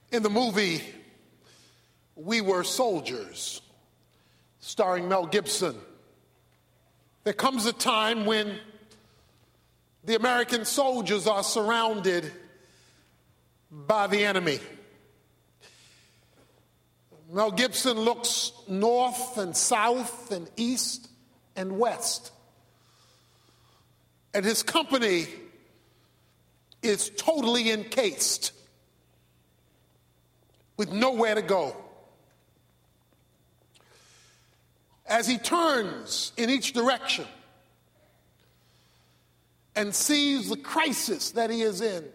In the movie We Were Soldiers, starring Mel Gibson, there comes a time when the American soldiers are surrounded by the enemy. Mel Gibson looks north and south and east and west, and his company is totally encased with nowhere to go. As he turns in each direction and sees the crisis that he is in,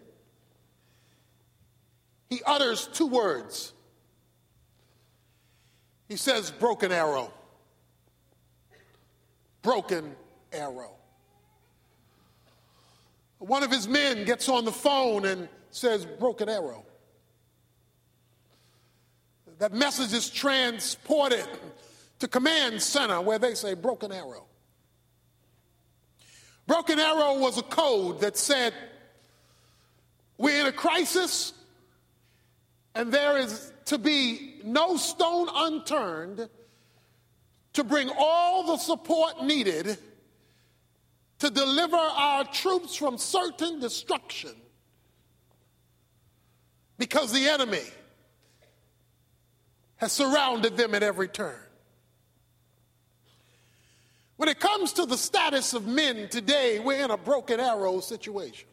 he utters two words. He says, "Broken arrow." Broken arrow. One of his men gets on the phone and says, "Broken arrow." That message is transported to command center where they say, "Broken arrow." Broken arrow was a code that said, we're in a crisis and there is to be no stone unturned to bring all the support needed to deliver our troops from certain destruction, because the enemy has surrounded them at every turn. When it comes to the status of men today, we're in a broken arrow situation.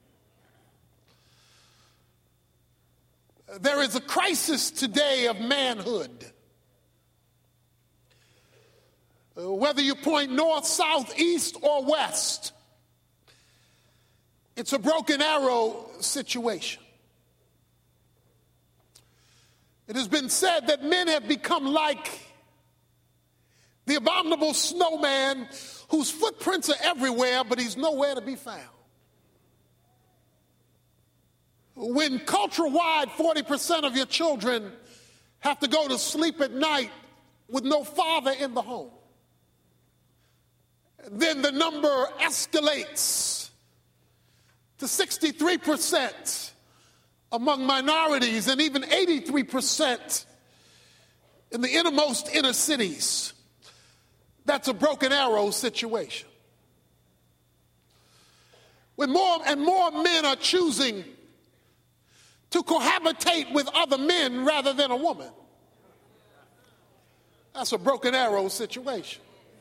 There is a crisis today of manhood. Whether you point north, south, east, or west, it's a broken arrow situation. It has been said that men have become like the abominable snowman whose footprints are everywhere, but he's nowhere to be found. When culture-wide 40% of your children have to go to sleep at night with no father in the home, then the number escalates to 63% among minorities and even 83% in the innermost inner cities. That's a broken arrow situation. When more and more men are choosing to cohabitate with other men rather than a woman, that's a broken arrow situation.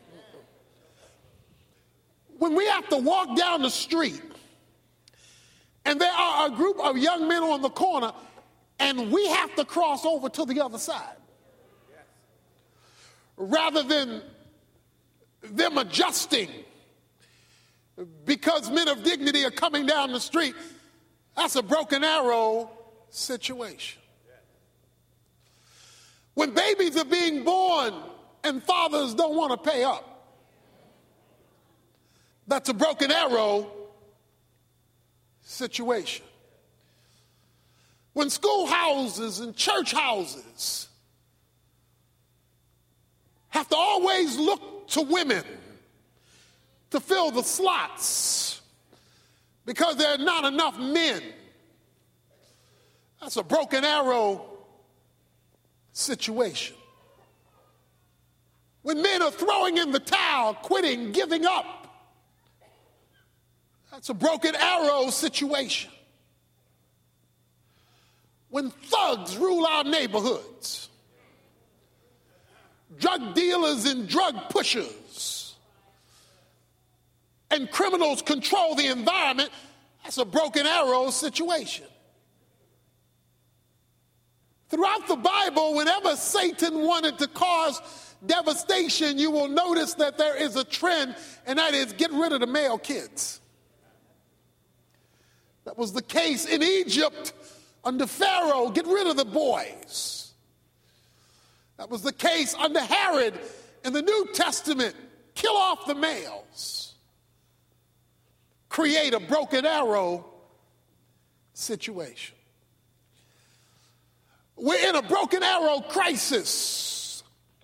When we have to walk down the street and there are a group of young men on the corner and we have to cross over to the other side, rather than them adjusting because men of dignity are coming down the street, that's a broken arrow situation. When babies are being born and fathers don't want to pay up, that's a broken arrow situation. When schoolhouses and church houses have to always look to women to fill the slots because there are not enough men, that's a broken arrow situation. When men are throwing in the towel, quitting, giving up, that's a broken arrow situation. When thugs rule our neighborhoods, drug dealers and drug pushers, and criminals control the environment, that's a broken arrow situation. Throughout the Bible, whenever Satan wanted to cause devastation, you will notice that there is a trend, and that is get rid of the male kids. That was the case in Egypt under Pharaoh, get rid of the boys. That was the case under Herod in the New Testament, kill off the males. Create a broken arrow situation. We're in a broken arrow crisis,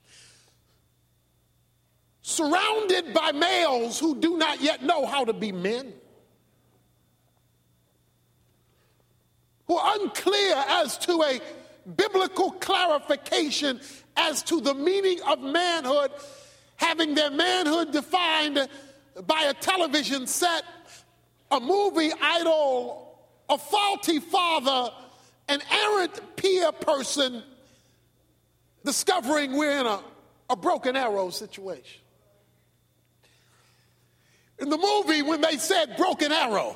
surrounded by males who do not yet know how to be men, who are unclear as to a biblical clarification as to the meaning of manhood, having their manhood defined by a television set, a movie idol, a faulty father, an errant peer person, discovering we're in a broken arrow situation. In the movie, when they said broken arrow,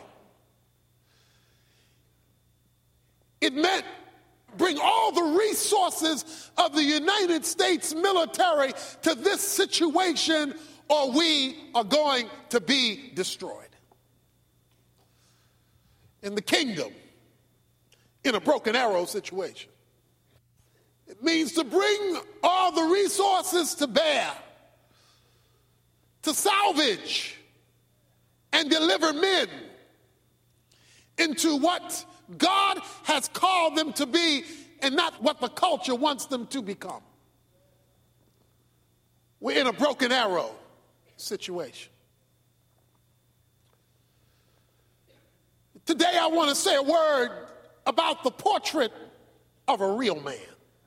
it meant bring all the resources of the United States military to this situation or we are going to be destroyed. In the kingdom, in a broken arrow situation, it means to bring all the resources to bear, to salvage and deliver men into what God has called them to be and not what the culture wants them to become. We're in a broken arrow situation. Today I want to say a word about the portrait of a real man.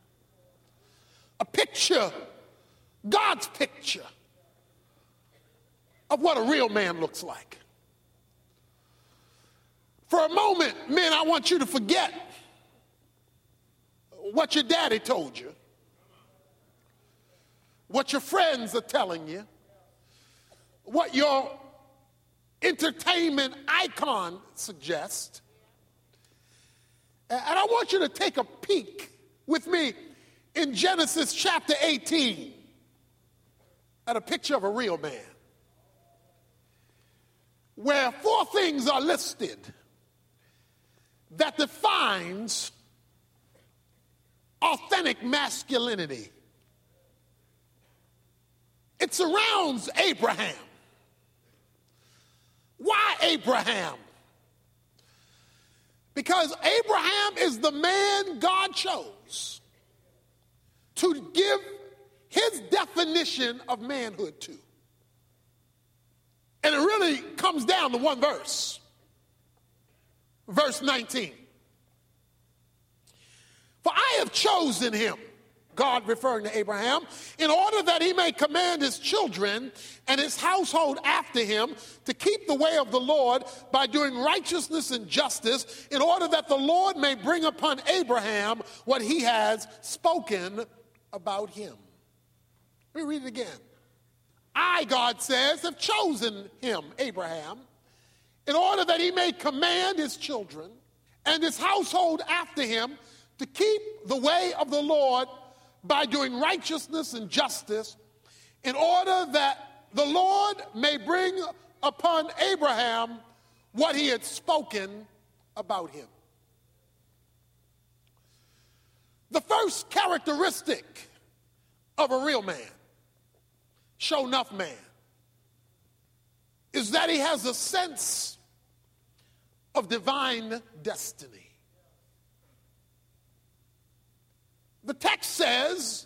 A picture, God's picture of what a real man looks like. For a moment, men, I want you to forget what your daddy told you, what your friends are telling you, what your entertainment icon suggests. And I want you to take a peek with me in Genesis chapter 18 at a picture of a real man, where 4 things are listed that defines authentic masculinity. It surrounds Abraham. Why Abraham? Because Abraham is the man God chose to give his definition of manhood to. And it really comes down to one verse. Verse 19. For I have chosen him, God referring to Abraham, in order that he may command his children and his household after him to keep the way of the Lord by doing righteousness and justice, in order that the Lord may bring upon Abraham what he has spoken about him. Let me read it again. I, God says, have chosen him, Abraham, in order that he may command his children and his household after him to keep the way of the Lord by doing righteousness and justice, in order that the Lord may bring upon Abraham what he had spoken about him. The first characteristic of a real man, show enough man, is that he has a sense of divine destiny. The text says,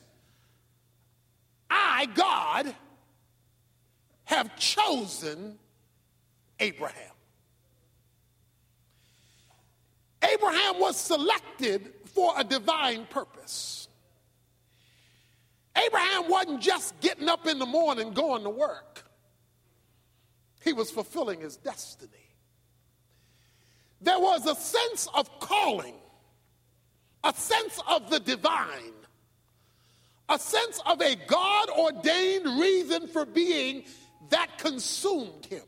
I, God, have chosen Abraham. Abraham was selected for a divine purpose. Abraham wasn't just getting up in the morning going to work. He was fulfilling his destiny. There was a sense of calling, a sense of the divine, a sense of a God-ordained reason for being that consumed him.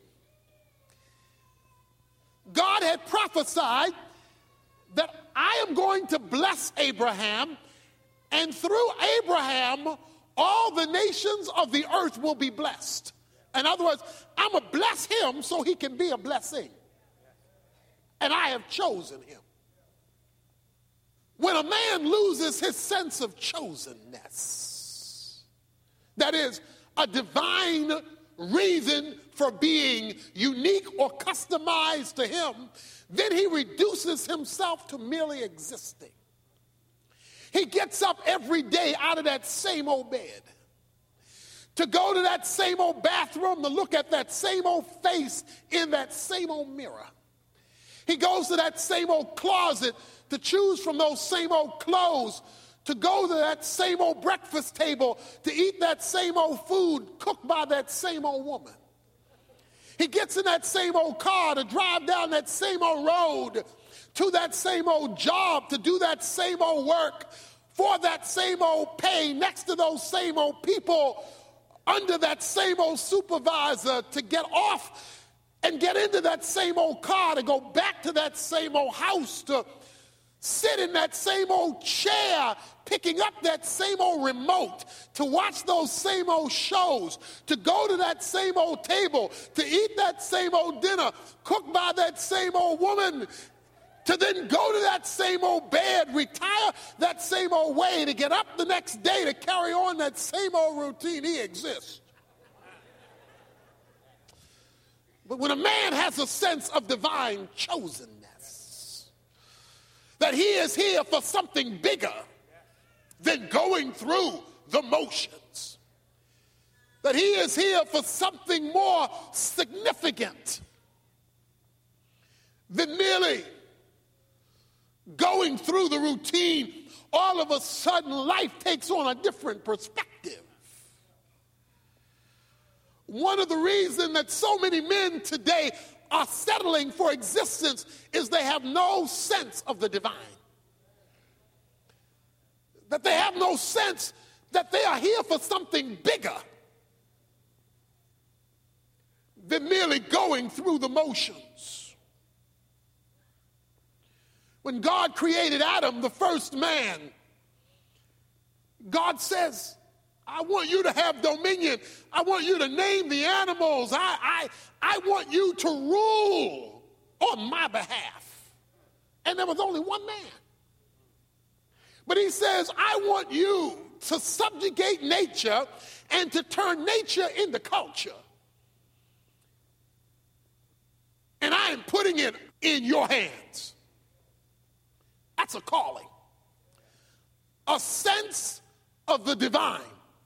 God had prophesied that I am going to bless Abraham, and through Abraham, all the nations of the earth will be blessed. In other words, I'm going to bless him so he can be a blessing. And I have chosen him. When a man loses his sense of chosenness, that is, a divine reason for being unique or customized to him, then he reduces himself to merely existing. He gets up every day out of that same old bed, to go to that same old bathroom, to look at that same old face in that same old mirror. He goes to that same old closet to choose from those same old clothes, to go to that same old breakfast table, to eat that same old food cooked by that same old woman. He gets in that same old car to drive down that same old road to that same old job, to do that same old work for that same old pay, next to those same old people, under that same old supervisor, to get off and get into that same old car, to go back to that same old house, to sit in that same old chair, picking up that same old remote, to watch those same old shows, to go to that same old table, to eat that same old dinner cooked by that same old woman, to then go to that same old bed, retire that same old way, to get up the next day to carry on that same old routine. He exists. But when a man has a sense of divine chosenness, that he is here for something bigger than going through the motions, that he is here for something more significant than merely going through the routine, all of a sudden life takes on a different perspective. One of the reasons that so many men today are settling for existence is they have no sense of the divine. That they have no sense that they are here for something bigger than merely going through the motions. When God created Adam, the first man, God says, I want you to have dominion. I want you to name the animals. I want you to rule on my behalf. And there was only one man. But he says, I want you to subjugate nature and to turn nature into culture. And I am putting it in your hands. That's a calling. A sense of the divine.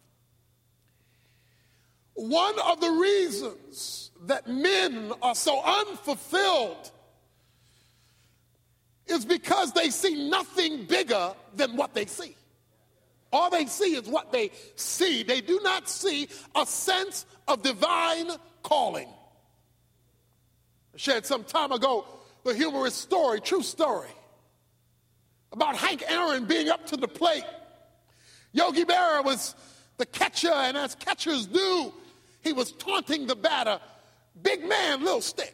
One of the reasons that men are so unfulfilled is because they see nothing bigger than what they see. All they see is what they see. They do not see a sense of divine calling. I shared some time ago the humorous story, true story, about Hank Aaron being up to the plate. Yogi Berra was the catcher, and as catchers do, he was taunting the batter. Big man, little stick.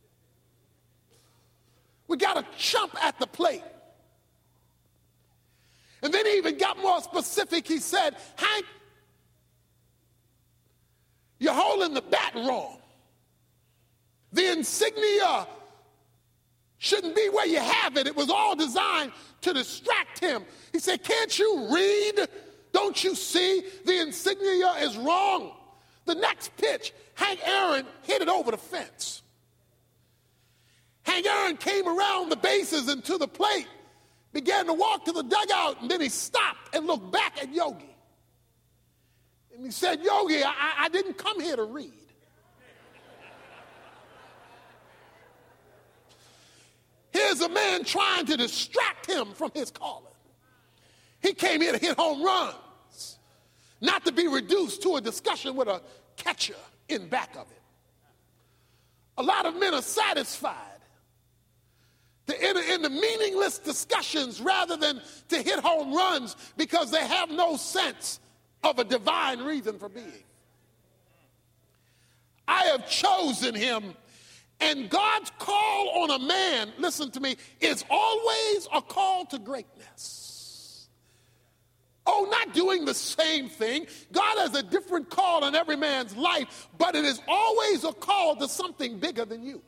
We got a chump at the plate. And then he even got more specific. He said, Hank, you're holding the bat wrong. The insignia shouldn't be where you have it. It was all designed to distract him. He said, can't you read? Don't you see? The insignia is wrong. The next pitch, Hank Aaron hit it over the fence. Hank Aaron came around the bases and to the plate, began to walk to the dugout, and then he stopped and looked back at Yogi. And he said, Yogi, I didn't come here to read. Here's a man trying to distract him from his calling. He came here to hit home runs, not to be reduced to a discussion with a catcher in back of it. A lot of men are satisfied to enter into meaningless discussions rather than to hit home runs because they have no sense of a divine reason for being. I have chosen him. And God's call on a man, listen to me, is always a call to greatness. Oh, not doing the same thing. God has a different call in every man's life, but it is always a call to something bigger than you.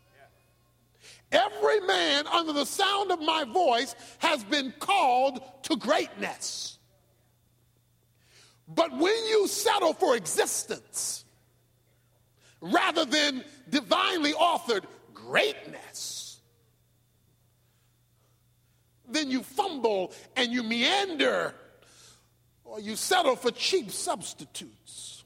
Every man under the sound of my voice has been called to greatness. But when you settle for existence rather than divinely authored greatness, then you fumble and you meander, or you settle for cheap substitutes.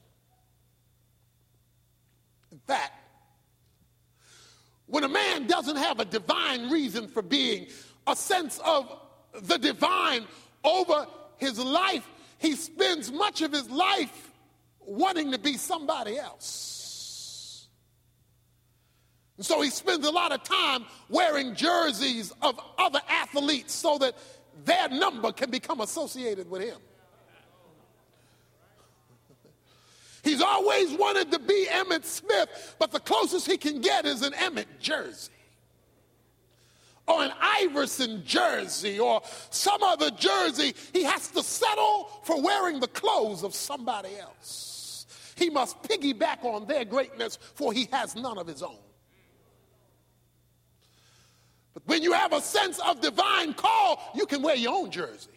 In fact, when a man doesn't have a divine reason for being, a sense of the divine over his life, he spends much of his life wanting to be somebody else. And so he spends a lot of time wearing jerseys of other athletes so that their number can become associated with him. He's always wanted to be Emmitt Smith, but the closest he can get is an Emmitt jersey, or an Iverson jersey, or some other jersey. He has to settle for wearing the clothes of somebody else. He must piggyback on their greatness, for he has none of his own. But when you have a sense of divine call, you can wear your own jersey.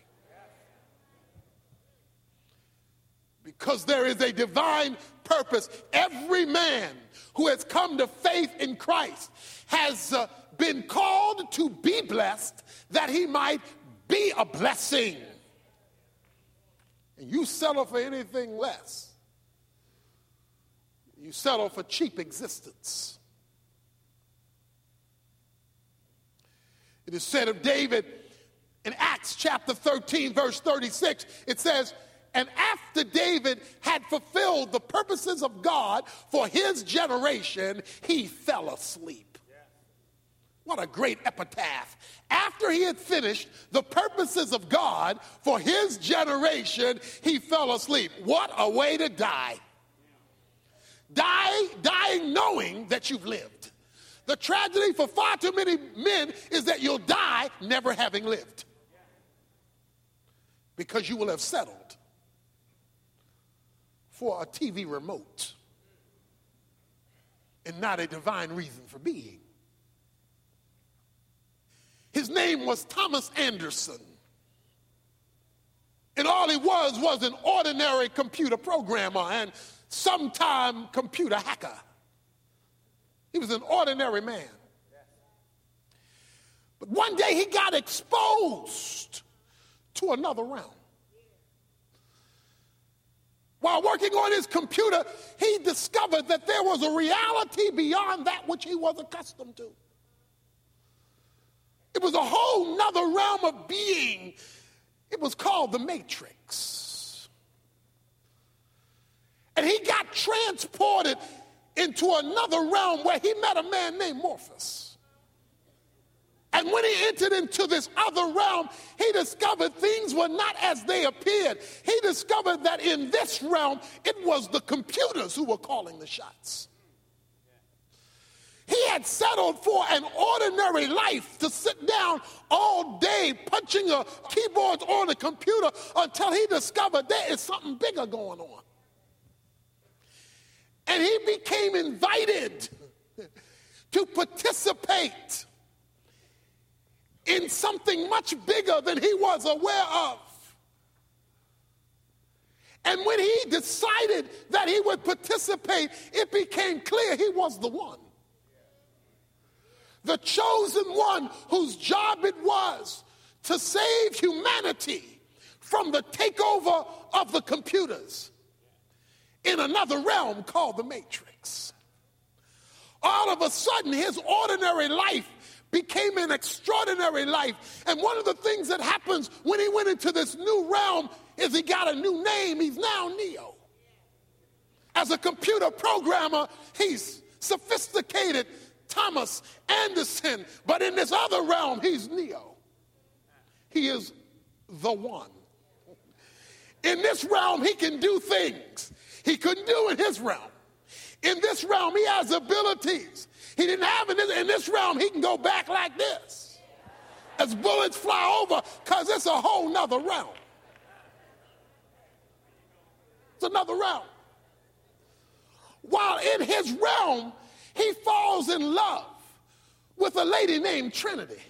Because there is a divine purpose. Every man who has come to faith in Christ has been called to be blessed that he might be a blessing. And you settle for anything less. You settle for cheap existence. It is said of David in Acts chapter 13, verse 36, it says, and after David had fulfilled the purposes of God for his generation, he fell asleep. What a great epitaph. After he had finished the purposes of God for his generation, he fell asleep. What a way to die. Dying knowing that you've lived. The tragedy for far too many men is that you'll die never having lived. Because you will have settled for a TV remote and not a divine reason for being. His name was Thomas Anderson. And all he was an ordinary computer programmer and sometime computer hacker. He was an ordinary man. But one day he got exposed to another realm. While working on his computer, he discovered that there was a reality beyond that which he was accustomed to. It was a whole nother realm of being. It was called the Matrix. And he got transported into another realm where he met a man named Morpheus. And when he entered into this other realm, he discovered things were not as they appeared. He discovered that in this realm, it was the computers who were calling the shots. He had settled for an ordinary life to sit down all day punching a keyboard on a computer until he discovered there is something bigger going on. And he became invited to participate in something much bigger than he was aware of. And when he decided that he would participate, it became clear he was the one. The chosen one whose job it was to save humanity from the takeover of the computers in another realm called the Matrix. All of a sudden, his ordinary life became an extraordinary life. And one of the things that happens when he went into this new realm is he got a new name. He's now Neo. As a computer programmer, he's sophisticated Thomas Anderson. But in this other realm, he's Neo. He is the one. In this realm, he can do things he couldn't do in his realm. In this realm, he has abilities he didn't have in this realm. He can go back like this as bullets fly over, because it's a whole nother realm. It's another realm. While in his realm, he falls in love with a lady named Trinity.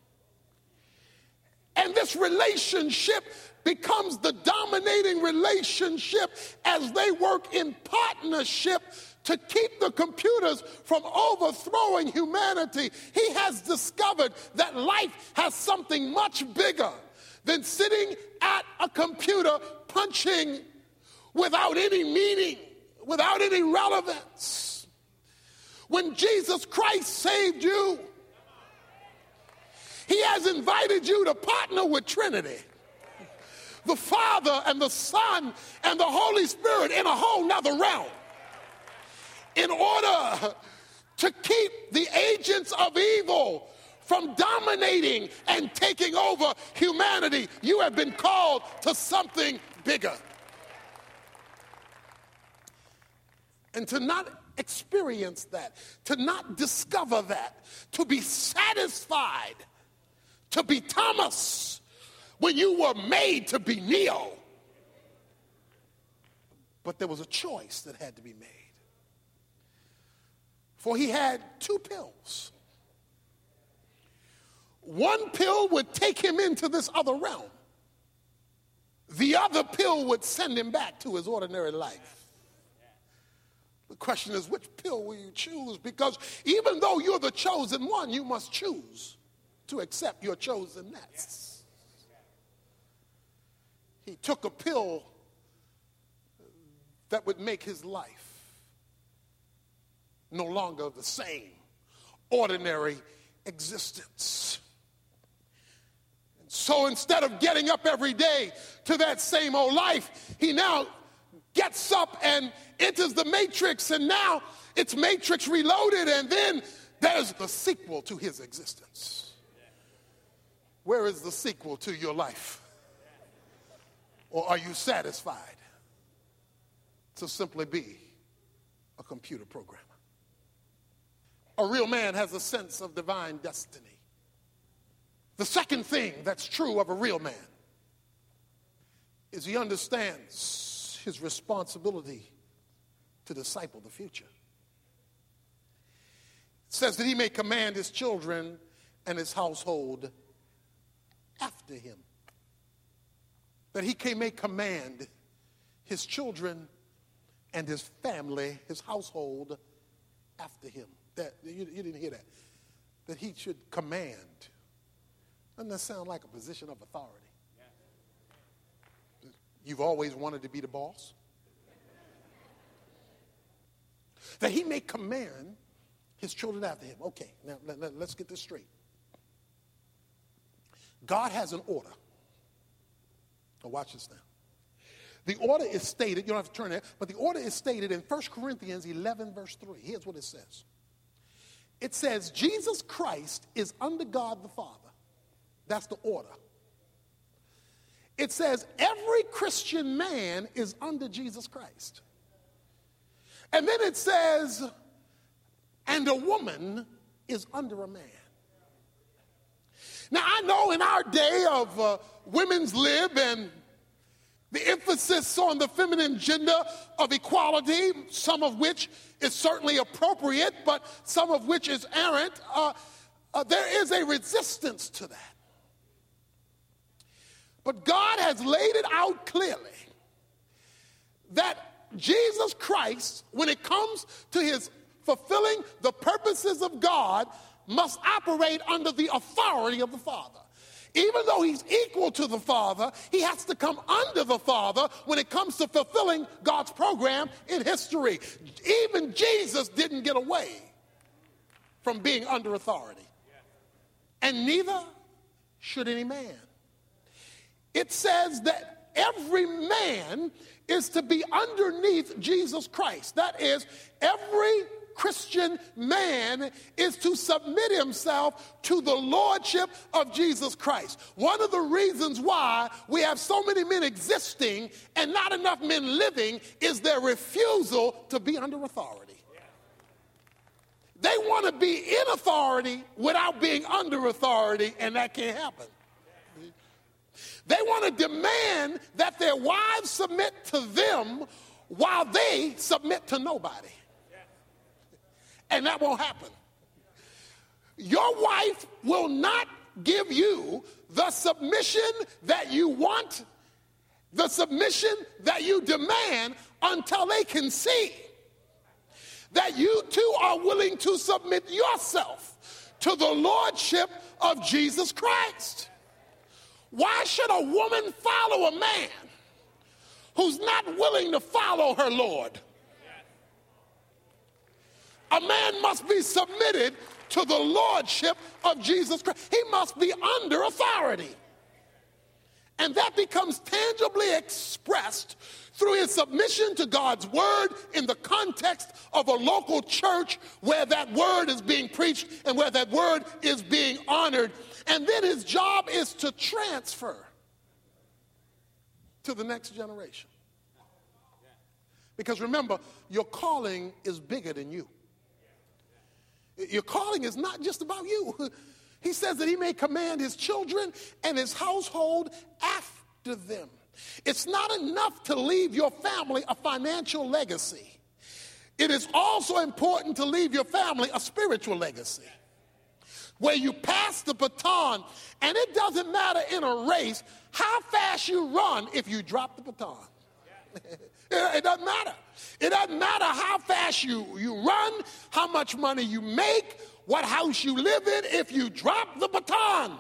And this relationship becomes the dominating relationship as they work in partnership to keep the computers from overthrowing humanity. He has discovered that life has something much bigger than sitting at a computer punching without any meaning, without any relevance. When Jesus Christ saved you, He has invited you to partner with Trinity, the Father and the Son and the Holy Spirit, in a whole nother realm, in order to keep the agents of evil from dominating and taking over humanity. You have been called to something bigger. And to not experience that, to not discover that, to be satisfied, to be Thomas when you were made to be Neo. But there was a choice that had to be made. For he had two pills. One pill would take him into this other realm. The other pill would send him back to his ordinary life. The question is, which pill will you choose? Because even though you're the chosen one, you must choose to accept your chosenness. He took a pill that would make his life no longer the same ordinary existence. And so instead of getting up every day to that same old life, he now gets up and enters the Matrix, and now it's Matrix Reloaded, and then there's the sequel to his existence. Where is the sequel to your life? Or are you satisfied to simply be a computer programmer? A real man has a sense of divine destiny. The second thing that's true of a real man is he understands his responsibility to disciple the future. It says that he may command his children and his household after him. That he may command his children and his family, his household after him. That you didn't hear that. That he should command. Doesn't that sound like a position of authority? You've always wanted to be the boss? That he may command his children after him. Okay, now let's get this straight. God has an order. Now watch this now. The order is stated, you don't have to turn there, but the order is stated in 1 Corinthians 11, verse 3. Here's what it says. It says, Jesus Christ is under God the Father. That's the order. It says, every Christian man is under Jesus Christ. And then it says, and a woman is under a man. Now, I know in our day of women's lib and the emphasis on the feminine gender of equality, some of which is certainly appropriate, but some of which is errant, there is a resistance to that. But God has laid it out clearly that Jesus Christ, when it comes to his fulfilling the purposes of God, must operate under the authority of the Father. Even though he's equal to the Father, he has to come under the Father when it comes to fulfilling God's program in history. Even Jesus didn't get away from being under authority. And neither should any man. It says that every man is to be underneath Jesus Christ. That is, every Christian man is to submit himself to the lordship of Jesus Christ. One of the reasons why we have so many men existing and not enough men living is their refusal to be under authority. They want to be in authority without being under authority, and that can't happen. They want to demand that their wives submit to them while they submit to nobody. And that won't happen. Your wife will not give you the submission that you want, the submission that you demand, until they can see that you too are willing to submit yourself to the lordship of Jesus Christ. Why should a woman follow a man who's not willing to follow her Lord? A man must be submitted to the lordship of Jesus Christ. He must be under authority. And that becomes tangibly expressed through his submission to God's word in the context of a local church where that word is being preached and where that word is being honored. And then his job is to transfer to the next generation. Because remember, your calling is bigger than you. Your calling is not just about you. He says that he may command his children and his household after them. It's not enough to leave your family a financial legacy. It is also important to leave your family a spiritual legacy, where you pass the baton, and it doesn't matter in a race how fast you run if you drop the baton. It doesn't matter. It doesn't matter how fast you run, how much money you make, what house you live in, if you drop the baton.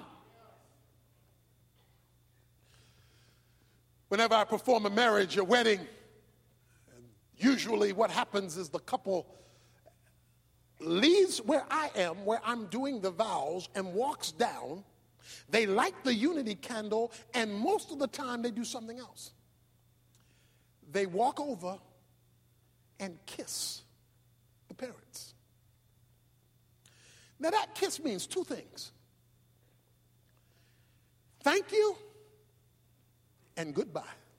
Whenever I perform a marriage or wedding, usually what happens is the couple leaves where I am, where I'm doing the vows, and walks down. They light the unity candle, and most of the time they do something else. They walk over and kiss the parents. Now that kiss means two things: thank you and goodbye.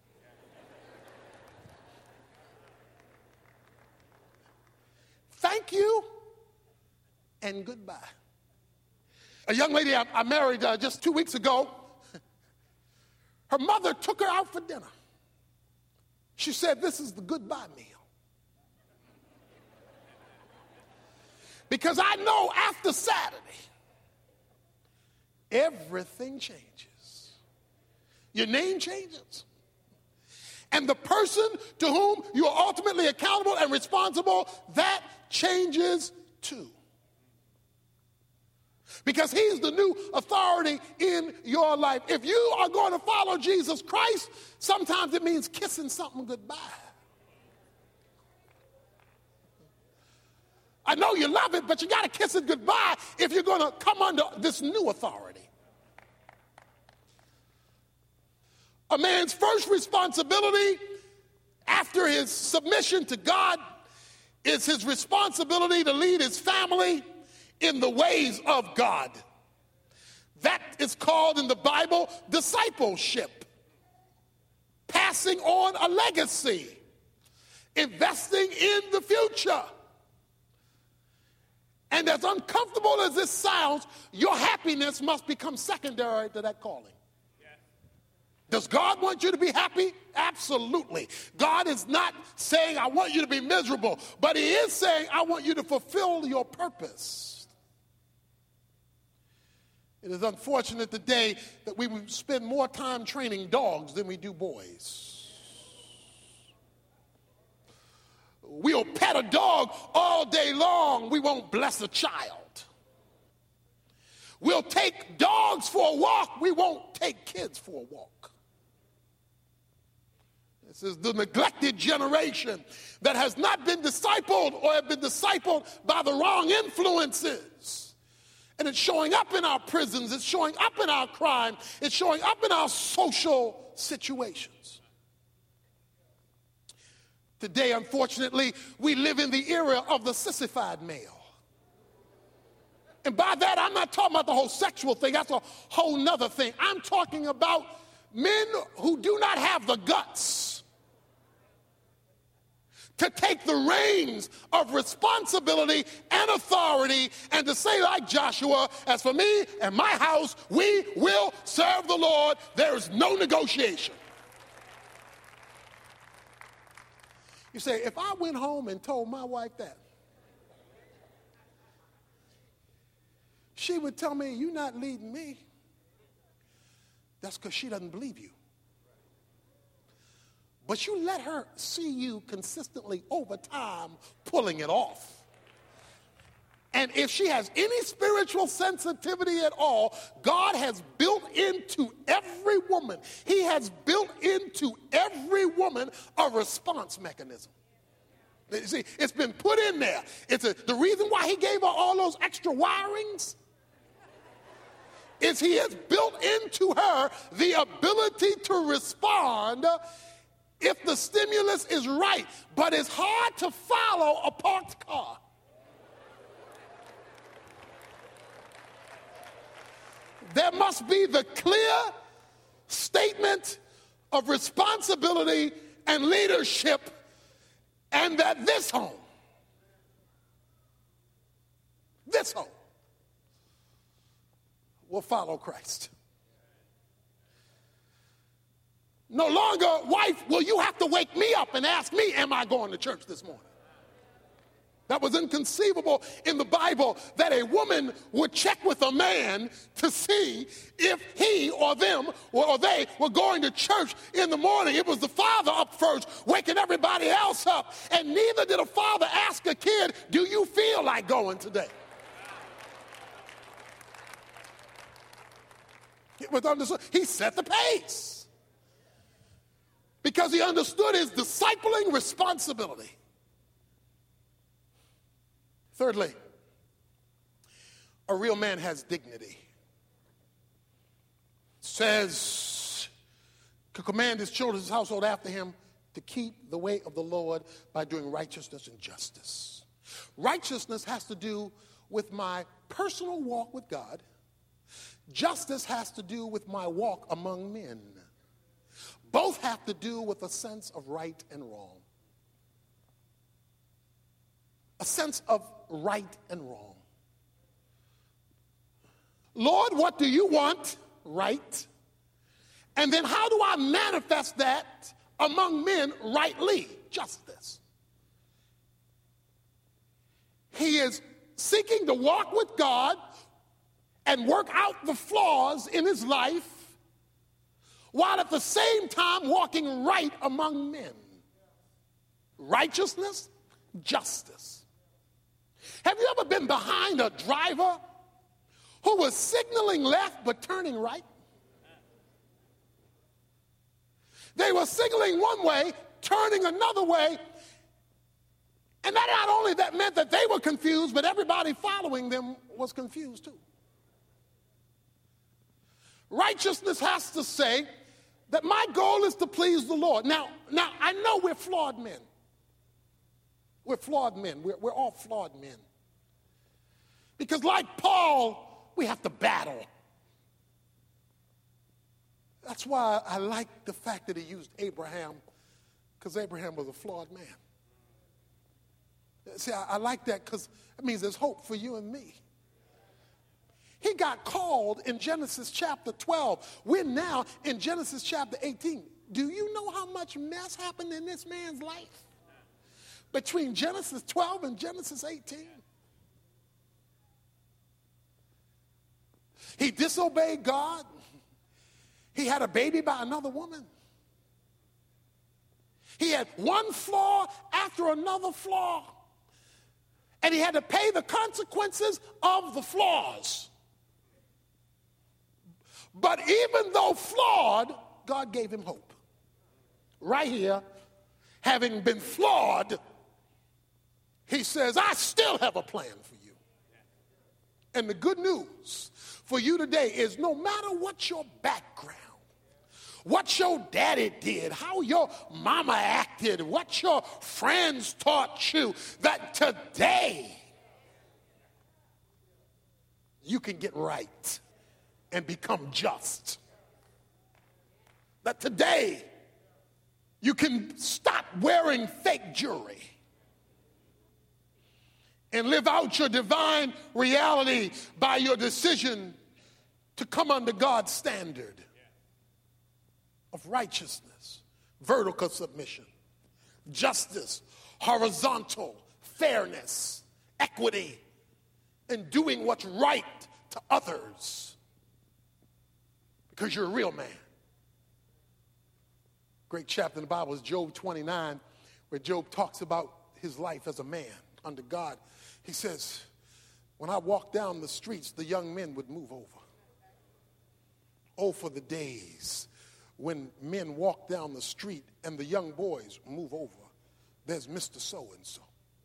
Thank you and goodbye. A young lady I married just 2 weeks ago, her mother took her out for dinner. She said, "This is the goodbye meal." Because I know after Saturday, everything changes. Your name changes. And the person to whom you are ultimately accountable and responsible, that changes too. Because he's the new authority in your life. If you are going to follow Jesus Christ, sometimes it means kissing something goodbye. I know you love it, but you got to kiss it goodbye if you're going to come under this new authority. A man's first responsibility after his submission to God is his responsibility to lead his family in the ways of God. That is called in the Bible discipleship. Passing on a legacy. Investing in the future. And as uncomfortable as this sounds, your happiness must become secondary to that calling. Does God want you to be happy? Absolutely. God is not saying, "I want you to be miserable," but he is saying, "I want you to fulfill your purpose." It is unfortunate today that we spend more time training dogs than we do boys. We'll pet a dog all day long. We won't bless a child. We'll take dogs for a walk. We won't take kids for a walk. This is the neglected generation that has not been discipled or have been discipled by the wrong influences. And it's showing up in our prisons. It's showing up in our crime. It's showing up in our social situations. Today, unfortunately, we live in the era of the sissified male. And by that, I'm not talking about the whole sexual thing. That's a whole nother thing. I'm talking about men who do not have the guts to take the reins of responsibility and authority and to say like Joshua, "As for me and my house, we will serve the Lord. There is no negotiation." You say, if I went home and told my wife that, she would tell me, "You're not leading me." That's because she doesn't believe you. But you let her see you consistently over time pulling it off. And if she has any spiritual sensitivity at all, God has built into every woman, he has built into every woman a response mechanism. You see, it's been put in there. The reason why he gave her all those extra wirings is he has built into her the ability to respond if the stimulus is right. But it's hard to follow a parked car. There must be the clear statement of responsibility and leadership, and that this home will follow Christ. No longer, wife, will you have to wake me up and ask me, am I going to church this morning? That was inconceivable in the Bible, that a woman would check with a man to see if he or them or they were going to church in the morning. It was the father up first, waking everybody else up. And neither did a father ask a kid, do you feel like going today? It was understood. He set the pace because he understood his discipling responsibility. Thirdly, a real man has dignity. Says to command his children, his household after him, to keep the way of the Lord by doing righteousness and justice. Righteousness has to do with my personal walk with God. Justice has to do with my walk among men. Both have to do with a sense of right and wrong. A sense of right and wrong. Lord, what do you want? Right. And then how do I manifest that among men rightly? Justice. He is seeking to walk with God and work out the flaws in his life while at the same time walking right among men. Righteousness, justice. Have you ever been behind a driver who was signaling left but turning right? They were signaling one way, turning another way, and that not only that meant that they were confused, but everybody following them was confused too. Righteousness has to say that my goal is to please the Lord. Now I know we're flawed men. We're flawed men. We're all flawed men. Because like Paul, we have to battle. That's why I like the fact that he used Abraham, because Abraham was a flawed man. See, I like that because it means there's hope for you and me. He got called in Genesis chapter 12. We're now in Genesis chapter 18. Do you know how much mess happened in this man's life between Genesis 12 and Genesis 18? He disobeyed God. He had a baby by another woman. He had one flaw after another flaw. And he had to pay the consequences of the flaws. But even though flawed, God gave him hope. Right here, having been flawed, he says, I still have a plan for you. And the good news for you today is no matter what your background, what your daddy did, how your mama acted, what your friends taught you, that today you can get right and become just. That today you can stop wearing fake jewelry and live out your divine reality by your decision to come under God's standard of righteousness, vertical submission, justice, horizontal, fairness, equity, and doing what's right to others because you're a real man. Great chapter in the Bible is Job 29, where Job talks about his life as a man under God. He says, when I walk down the streets, the young men would move over. Oh, for the days when men walk down the street and the young boys move over there's Mr. So-and-so.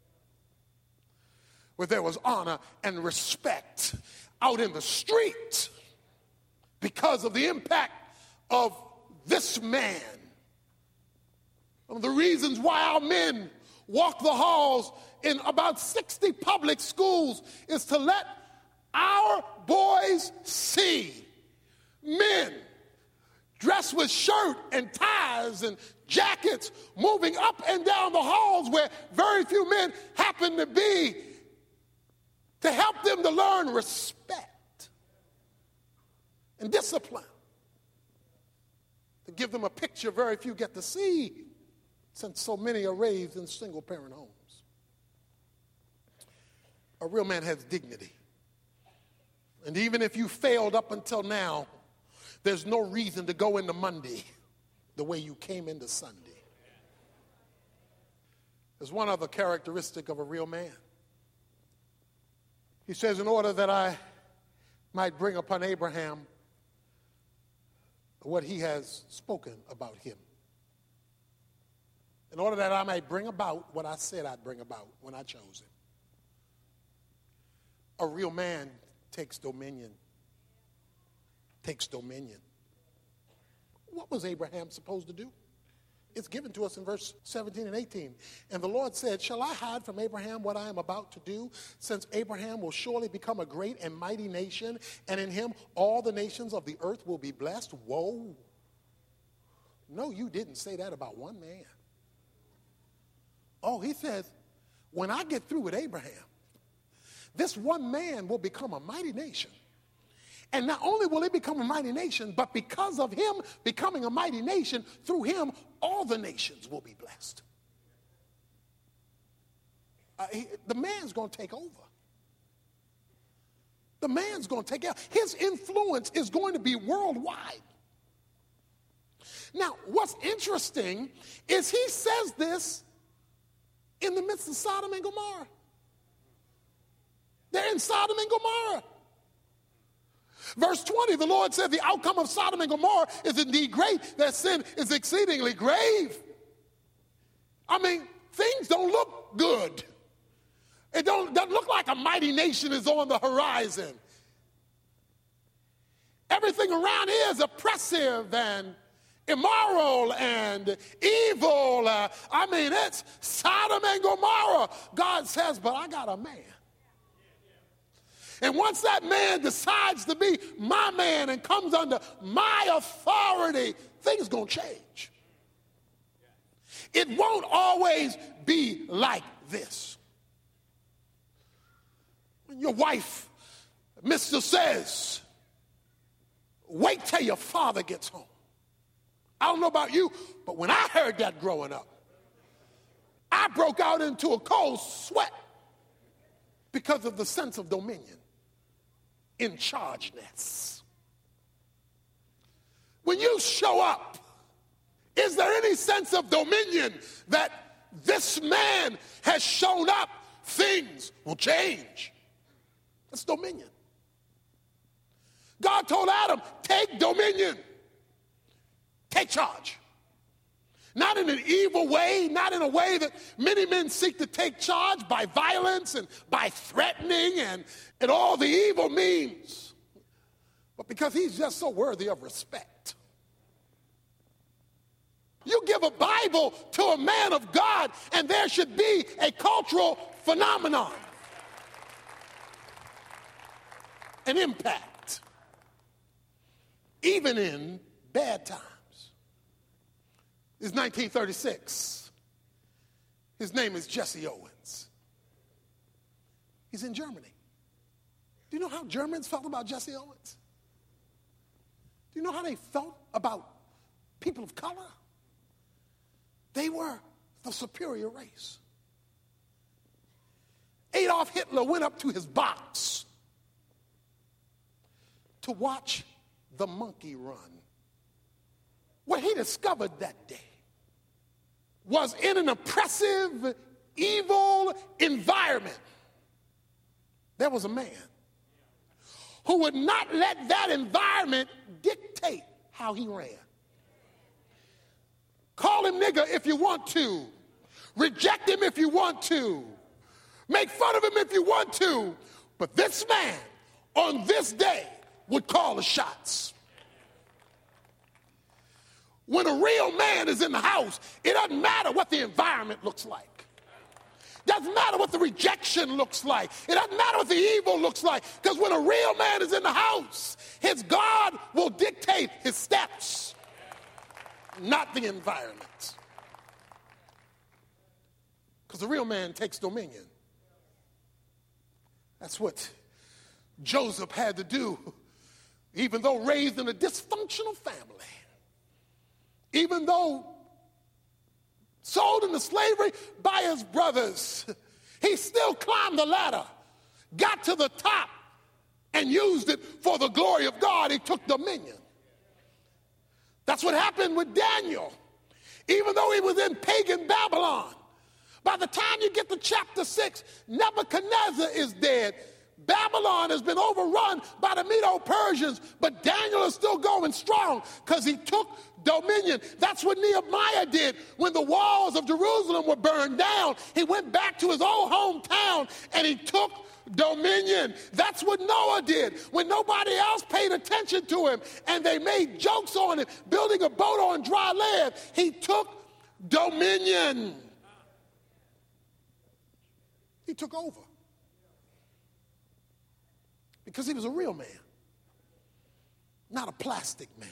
Where there was honor and respect out in the street because of the impact of this man. One of the reasons why our men walk the halls in about 60 public schools is to let our boys see men dressed with shirt and ties and jackets moving up and down the halls where very few men happen to be, to help them to learn respect and discipline, to give them a picture very few get to see since so many are raised in single-parent homes. A real man has dignity. And even if you failed up until now, there's no reason to go into Monday the way you came into Sunday. There's one other characteristic of a real man. He says, in order that I might bring upon Abraham what he has spoken about him. In order that I might bring about what I said I'd bring about when I chose him. A real man takes dominion. Takes dominion. What was Abraham supposed to do? It's given to us in verse 17 and 18. And the Lord said, shall I hide from Abraham what I am about to do? Since Abraham will surely become a great and mighty nation, and in him all the nations of the earth will be blessed. Whoa. No, you didn't say that about one man. Oh, he says, when I get through with Abraham, this one man will become a mighty nation. And not only will he become a mighty nation, but because of him becoming a mighty nation, through him, all the nations will be blessed. The man's going to take over. The man's going to take out. His influence is going to be worldwide. Now, what's interesting is he says this in the midst of Sodom and Gomorrah. They're in Sodom and Gomorrah. Verse 20, the Lord said, the outcome of Sodom and Gomorrah is indeed great. Their sin is exceedingly grave. I mean, things don't look good. It doesn't look like a mighty nation is on the horizon. Everything around here is oppressive and immoral and evil. I mean, it's Sodom and Gomorrah. God says, but I got a man. And once that man decides to be my man and comes under my authority, things going to change. It won't always be like this. When your wife, Mr. says, wait till your father gets home. I don't know about you, but when I heard that growing up, I broke out into a cold sweat because of the sense of dominion. In chargeness. When you show up, is there any sense of dominion that this man has shown up? Things will change. That's dominion. God told Adam, take dominion. Take charge. Not in an evil way, not in a way that many men seek to take charge by violence and by threatening and all the evil means, but because he's just so worthy of respect. You give a Bible to a man of God and there should be a cultural phenomenon, an impact, even in bad times. It's 1936. His name is Jesse Owens. He's in Germany. Do you know how Germans felt about Jesse Owens? Do you know how they felt about people of color? They were the superior race. Adolf Hitler went up to his box to watch the monkey run. What he discovered that day was in an oppressive, evil environment, there was a man who would not let that environment dictate how he ran. Call him nigger if you want to. Reject him if you want to. Make fun of him if you want to. But this man on this day would call the shots. When a real man is in the house, it doesn't matter what the environment looks like. Doesn't matter what the rejection looks like. It doesn't matter what the evil looks like. Because when a real man is in the house, his God will dictate his steps, not the environment. Because the real man takes dominion. That's what Joseph had to do, even though raised in a dysfunctional family. Even though sold into slavery by his brothers, he still climbed the ladder, got to the top, and used it for the glory of God. He took dominion. That's what happened with Daniel. Even though he was in pagan Babylon, by the time you get to chapter 6, Nebuchadnezzar is dead. Babylon has been overrun by the Medo-Persians, but Daniel is still going strong because he took dominion. That's what Nehemiah did when the walls of Jerusalem were burned down. He went back to his old hometown and he took dominion. That's what Noah did when nobody else paid attention to him and they made jokes on him, building a boat on dry land. He took dominion. He took over. Because he was a real man, not a plastic man.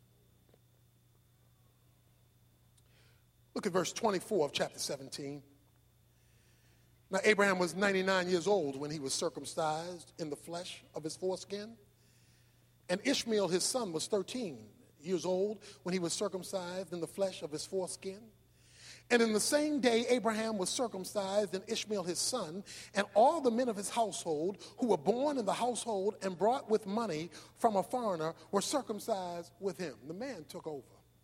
Look at verse 24 of chapter 17. Now, Abraham was 99 years old when he was circumcised in the flesh of his foreskin. And Ishmael, his son, was 13 years old when he was circumcised in the flesh of his foreskin. And in the same day, Abraham was circumcised, and Ishmael his son, and all the men of his household who were born in the household and brought with money from a foreigner were circumcised with him. The man took over.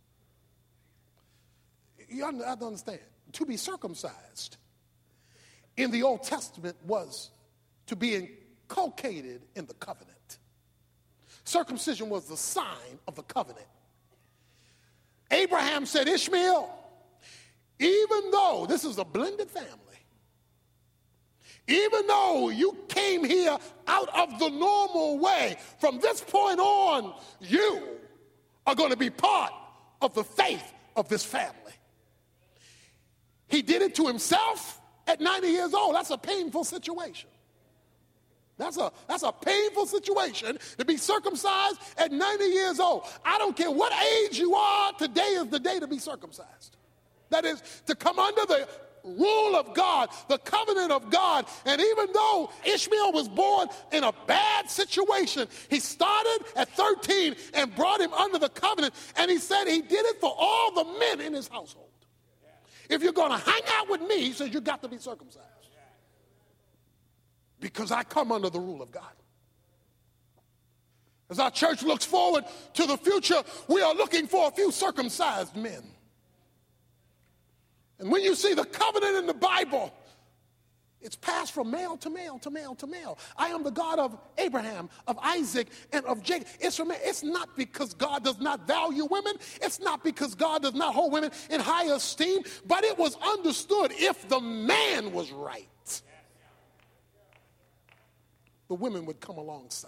You have to understand, to be circumcised in the Old Testament was to be inculcated in the covenant. Circumcision was the sign of the covenant. Abraham said, Ishmael, even though this is a blended family, even though you came here out of the normal way, from this point on, you are going to be part of the faith of this family. He did it to himself at 90 years old. That's a painful situation. That's a painful situation to be circumcised at 90 years old. I don't care what age you are, today is the day to be circumcised. That is, to come under the rule of God, the covenant of God. And even though Ishmael was born in a bad situation, he started at 13 and brought him under the covenant. And he said he did it for all the men in his household. If you're going to hang out with me, he says, you got to be circumcised. Because I come under the rule of God. As our church looks forward to the future, we are looking for a few circumcised men. And when you see the covenant in the Bible, it's passed from male to male to male to male. I am the God of Abraham, of Isaac, and of Jacob. It's not because God does not value women. It's not because God does not hold women in high esteem. But it was understood if the man was right, the women would come alongside.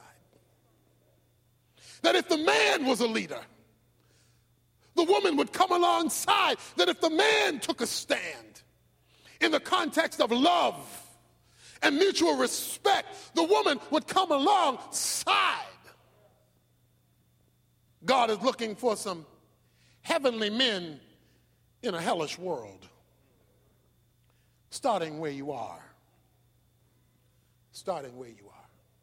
That if the man was a leader, the woman would come alongside. That if the man took a stand in the context of love and mutual respect, the woman would come alongside. God is looking for some heavenly men in a hellish world. Starting where you are. Starting where you are.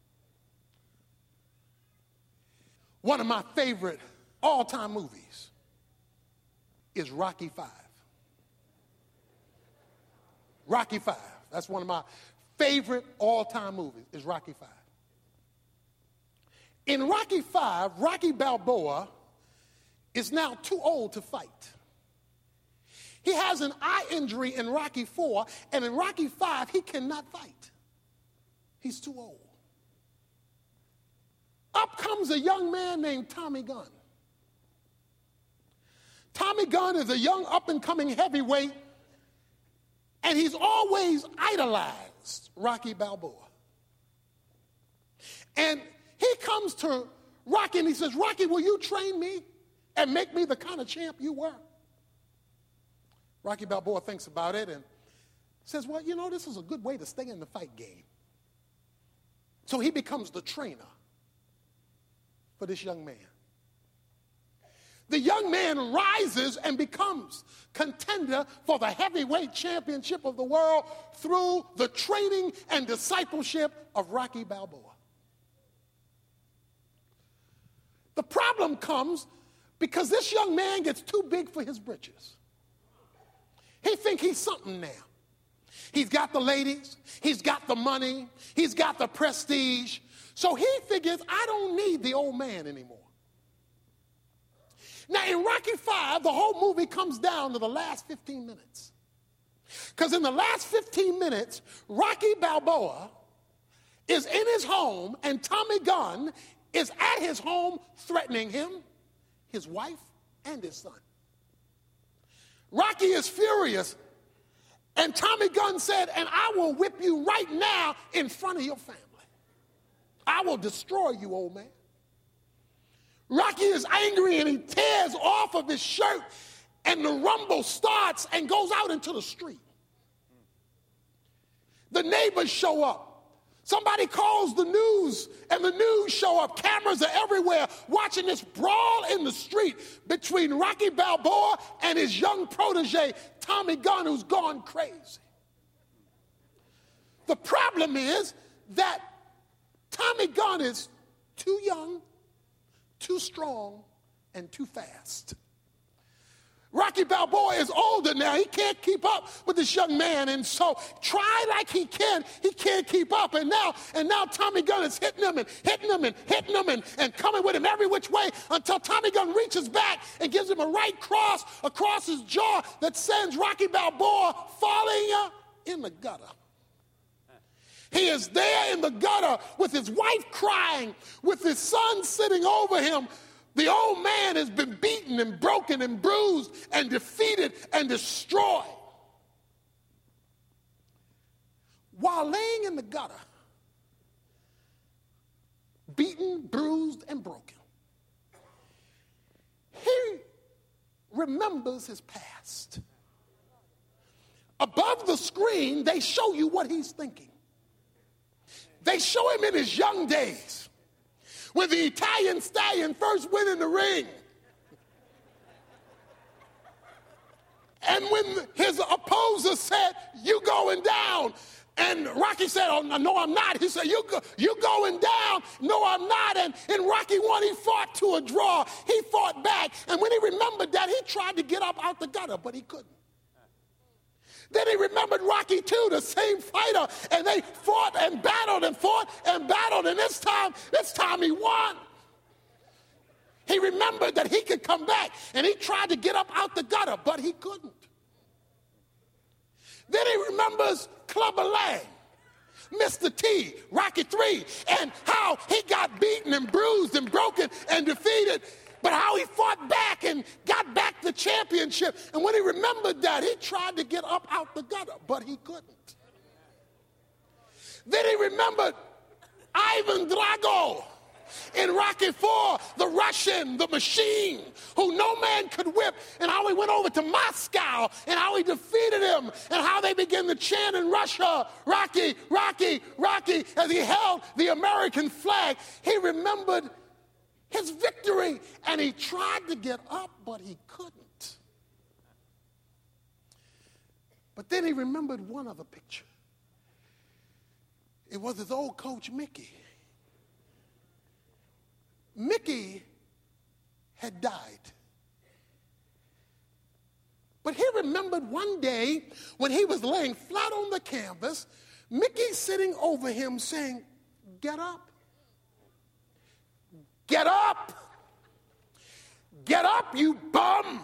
One of my favorite all-time movies is Rocky V. Rocky V. That's one of my favorite all-time movies is Rocky V. In Rocky V, Rocky Balboa is now too old to fight. He has an eye injury in Rocky IV, and in Rocky V, he cannot fight. He's too old. Up comes a young man named Tommy Gunn. Tommy Gunn is a young up-and-coming heavyweight And he's always idolized Rocky Balboa. And he comes to Rocky and he says, Rocky, will you train me and make me the kind of champ you were? Rocky Balboa thinks about it and says, well, you know, this is a good way to stay in the fight game. So he becomes the trainer for this young man. The young man rises and becomes contender for the heavyweight championship of the world through the training and discipleship of Rocky Balboa. The problem comes because this young man gets too big for his britches. He thinks he's something now. He's got the ladies, he's got the money, he's got the prestige. So he figures, I don't need the old man anymore. Now in Rocky V, the whole movie comes down to the last 15 minutes. Because in the last 15 minutes, Rocky Balboa is in his home and Tommy Gunn is at his home threatening him, his wife, and his son. Rocky is furious, and Tommy Gunn said, and I will whip you right now in front of your family. I will destroy you, old man. Rocky is angry, and he tears off of his shirt, and the rumble starts and goes out into the street. The neighbors show up. Somebody calls the news, and the news show up. Cameras are everywhere watching this brawl in the street between Rocky Balboa and his young protege, Tommy Gunn, who's gone crazy. The problem is that Tommy Gunn is too young, too strong, and too fast. Rocky Balboa is older now. He can't keep up with this young man. And so try like he can't keep up. And now Tommy Gunn is hitting him and coming with him every which way until Tommy Gunn reaches back and gives him a right cross across his jaw that sends Rocky Balboa falling in the gutter. He is there in the gutter with his wife crying, with his son sitting over him. The old man has been beaten and broken and bruised and defeated and destroyed. While laying in the gutter, beaten, bruised, and broken, he remembers his past. Above the screen, they show you what he's thinking. They show him in his young days, when the Italian Stallion first went in the ring. And when his opposer said, you going down. And Rocky said, oh, no, I'm not. He said, you going down. No, I'm not. And in Rocky 1, he fought to a draw. He fought back. And when he remembered that, he tried to get up out the gutter, but he couldn't. Then he remembered Rocky II, the same fighter, and they fought and battled and fought and battled, and this time he won. He remembered that he could come back, and he tried to get up out the gutter, but he couldn't. Then he remembers Clubber Lang, Mr. T, Rocky III, and how he got beaten and bruised and broken and defeated, but how he fought back and got back the championship. And when he remembered that, he tried to get up out the gutter, but he couldn't. Then he remembered Ivan Drago in Rocky IV, the Russian, the machine, who no man could whip, and how he went over to Moscow, and how he defeated him, and how they began to chant in Russia, Rocky, Rocky, Rocky, as he held the American flag. He remembered his victory, and he tried to get up, but he couldn't. But then he remembered one other picture. It was his old coach, Mickey. Mickey had died. But he remembered one day when he was laying flat on the canvas, Mickey sitting over him saying, get up. Get up! Get up, you bum!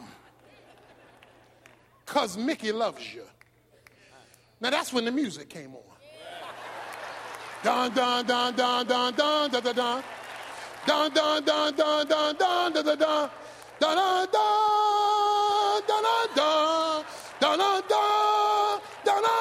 Because Mickey loves you. Now that's when the music came on. Dun, dun, dun, dun, dun, dun, dun, dun, dun. Dun, dun, dun, dun, dun, dun, dun, dun, dun. Dun, dun, dun, dun, dun, dun, dun, dun, dun, dun,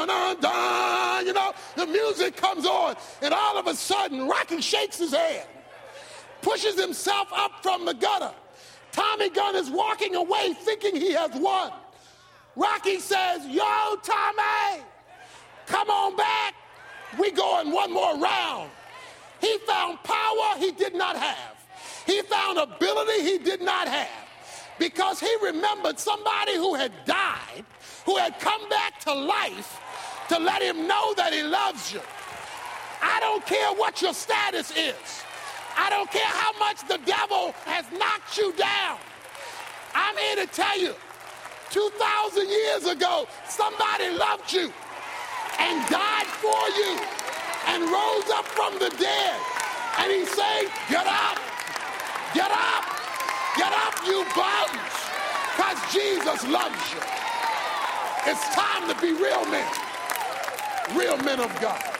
dun, dun, dun, you know, the music comes on, and all of a sudden, Rocky shakes his head, pushes himself up from the gutter. Tommy Gunn is walking away thinking he has won. Rocky says, yo, Tommy, come on back. We going one more round. He found power he did not have. He found ability he did not have, because he remembered somebody who had died, who had come back to life to let him know that he loves you. I don't care what your status is. I don't care how much the devil has knocked you down. I'm here to tell you, 2,000 years ago, somebody loved you and died for you and rose up from the dead. And he's saying, get up, get up, get up, you bums, because Jesus loves you. It's time to be real men of God.